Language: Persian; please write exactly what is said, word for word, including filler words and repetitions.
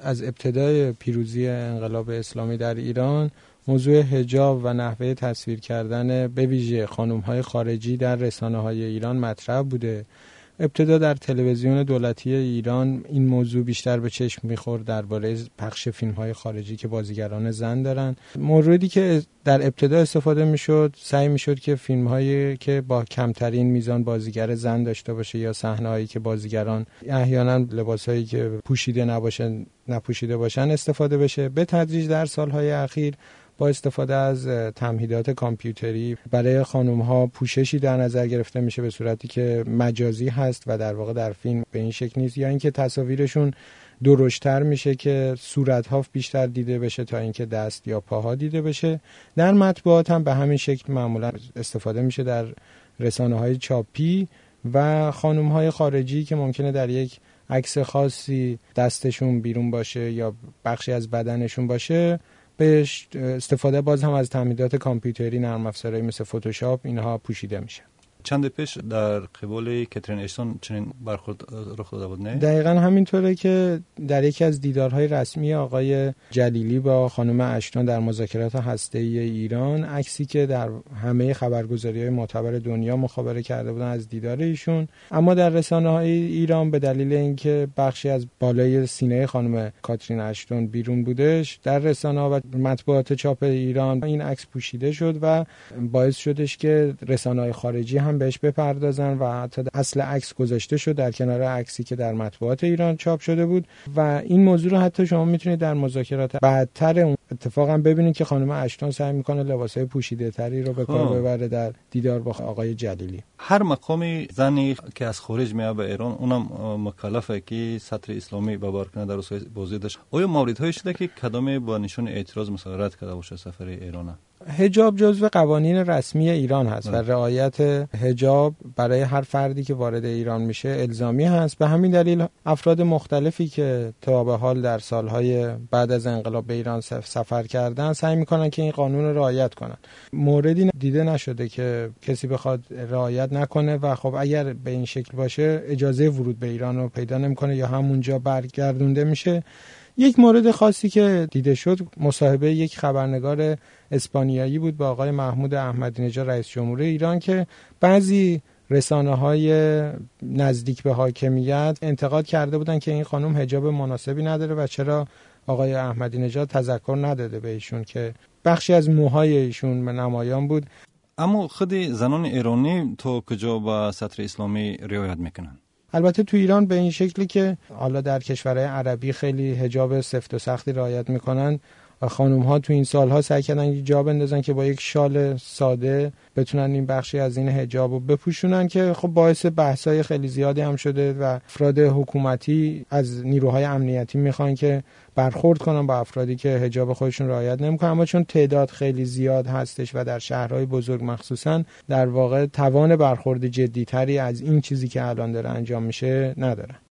از ابتدای پیروزی انقلاب اسلامی در ایران موضوع حجاب و نحوه تصویر کردن به ویژه خانم‌های خارجی در رسانه‌های ایران مطرح بوده. ابتدا در تلویزیون دولتی ایران این موضوع بیشتر به چشم می‌خورد درباره پخش فیلم‌های خارجی که بازیگران زن دارن. موردی که در ابتدا استفاده می‌شد، سعی می‌شد که فیلم‌هایی که با کمترین میزان بازیگر زن داشته باشه یا صحنه‌هایی که بازیگران احیانا لباسایی که پوشیده نباشن نپوشیده باشن استفاده بشه. به تدریج در سال‌های اخیر با استفاده از تمهیدات کامپیوتری برای خانم‌ها پوششی در نظر گرفته میشه به صورتی که مجازی هست و در واقع در فیلم به این شکل نیست، یا اینکه تصاویرشون درشت‌تر میشه که صورت‌ها بیشتر دیده بشه تا اینکه دست یا پاها دیده بشه. در مطبوعات هم به همین شکل معمولا استفاده میشه در رسانه‌های چاپی و خانم‌های خارجی که ممکنه در یک عکس خاصی دستشون بیرون باشه یا بخشی از بدنشون باشه، به استفاده باز هم از تمهیدات کامپیوتری، نرم افزارهایی مثل فتوشاپ اینها پوشیده میشه. چند پیش در قبال کاترین اشتون چنین برخورد رخ داده بود نه؟ دقیقاً همینطوره که در یکی از دیدارهای رسمی آقای جلیلی با خانم اشتون در مذاکرات هسته‌ای ایران، عکسی که در همه خبرگزاری‌های معتبر دنیا مخابره کرده بودن از دیدار ایشون، اما در رسانه‌های ایران به دلیل اینکه بخشی از بالای سینه خانم کاترین اشتون بیرون بودش، در رسانه‌ها و مطبوعات چاپ ایران این عکس پوشیده شد و باعث شدش که رسانه‌های خارجی هم بهش بپردازن و حتی اصل عکس گذاشته شد در کنار عکسی که در مطبوعات ایران چاپ شده بود. و این موضوع رو حتی شما میتونید در مذاکرات بعدتر اون اتفاقا ببینید که خانم اشتون سعی میکنه لباسای پوشیده تری رو به کار ببره در دیدار با آقای جلیلی. هر مقامی زنی که از خارج میاد به ایران اونم مکلفه که سطر اسلامی به بار کنه در بازی داشت. آیا موردهایی شده که کدام با نشون اعتراض مثلا رد کرده باشه سفر ایران؟ حجاب جزو قوانین رسمی ایران هست و رعایت حجاب برای هر فردی که وارد ایران میشه الزامی هست. به همین دلیل افراد مختلفی که تا به حال در سالهای بعد از انقلاب به ایران سفر کردن سعی میکنن که این قانون رو رعایت کنن. موردی دیده نشده که کسی بخواد رعایت نکنه و خب اگر به این شکل باشه اجازه ورود به ایران رو پیدا نمیکنه یا همونجا برگردونده میشه. یک مورد خاصی که دیده شد مصاحبه یک خبرنگار اسپانیایی بود با آقای محمود احمدی نژاد رئیس جمهور ایران که بعضی رسانه‌های نزدیک به حاکمیت انتقاد کرده بودن که این خانم حجاب مناسبی نداره و چرا آقای احمدی نژاد تذکر نداده به ایشون که بخشی از موهای ایشون نمایان بود. اما خود زنان ایرانی تو کجا با سطر اسلامی رعایت میکنن؟ البته تو ایران به این شکلی که حالا در کشورهای عربی خیلی حجاب سفت و سختی رعایت میکنن و خانم ها تو این سالها سعی کردن یک جا بندازن که با یک شال ساده بتونن این بخشی از این حجاب رو بپوشونن که خب باعث بحثای خیلی زیادی هم شده و افراد حکومتی از نیروهای امنیتی میخوان که برخورد کنن با افرادی که حجاب خودشون رعایت نمیکنن، اما چون تعداد خیلی زیاد هستش و در شهرهای بزرگ مخصوصا در واقع توان برخورد جدیتری از این چیزی که الان داره انجام میشه نداره.